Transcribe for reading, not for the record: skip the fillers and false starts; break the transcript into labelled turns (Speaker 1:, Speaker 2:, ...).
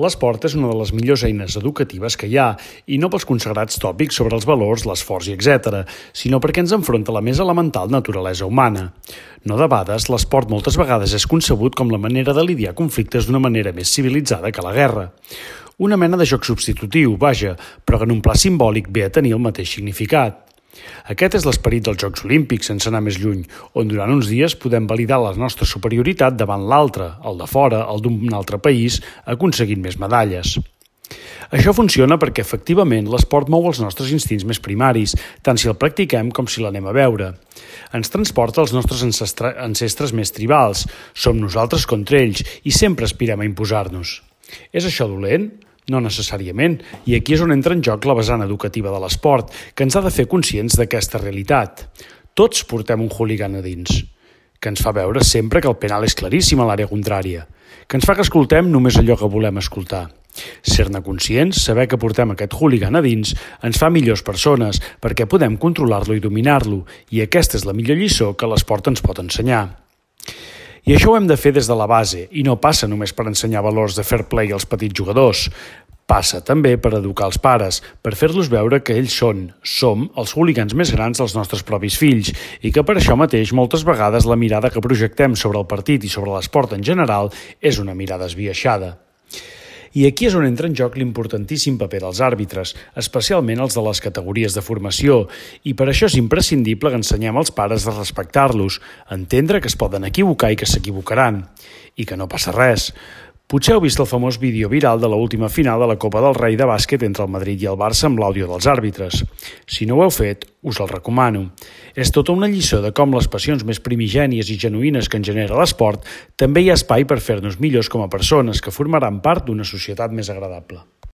Speaker 1: L'esport és una de les millors eines educatives que hi ha, i no pels consagrats tòpics sobre els valors, l'esforç i etc., sinó perquè ens enfronta a la més elemental naturalesa humana. No debades, l'esport moltes vegades és concebut com la manera de lidiar conflictes d'una manera més civilitzada que la guerra. Una mena de joc substitutiu, vaja, però que en un pla simbòlic ve a tenir el mateix significat. Aquest és l'esperit dels Jocs Olímpics, sense anar més lluny, on durant uns dies podem validar la nostra superioritat davant l'altre, el de fora, el d'un altre país, aconseguint més medalles. Això funciona perquè, efectivament, l'esport mou els nostres instints més primaris, tant si el practiquem com si l'anem a veure. Ens transporta als nostres ancestres més tribals, som nosaltres contra ells i sempre aspirem a imposar-nos. És això dolent? No necessàriament, i aquí és on entra en joc la vessant educativa de l'esport, que ens ha de fer conscients d'aquesta realitat. Tots portem un hooligan a dins, que ens fa veure sempre que el penal és claríssim a l'àrea contrària, que ens fa que escoltem només allò que volem escoltar. Ser-ne conscients, saber que portem aquest hooligan a dins, ens fa millors persones, perquè podem controlar-lo i dominar-lo, i aquesta és la millor lliçó que l'esport ens pot ensenyar. I això ho hem de fer des de la base, i no passa només per ensenyar valors de fair play als petits jugadors. Passa també per educar els pares, per fer-los veure que ells som els hooligans més grans dels nostres propis fills, i que per això mateix moltes vegades la mirada que projectem sobre el partit i sobre l'esport en general és una mirada esbiaixada. I aquí és on entra en joc l'importantíssim paper dels àrbitres, especialment els de les categories de formació, i per això és imprescindible que ensenyem als pares a respectar-los, a entendre que es poden equivocar i que s'equivocaran, i que no passa res. Potser heu vist el famós vídeo viral de l'última final de la Copa del Rei de bàsquet entre el Madrid i el Barça amb l'àudio dels àrbitres. Si no ho heu fet, us el recomano. És tota una lliçó de com les passions més primigènies i genuïnes que en genera l'esport també hi ha espai per fer-nos millors com a persones que formaran part d'una societat més agradable.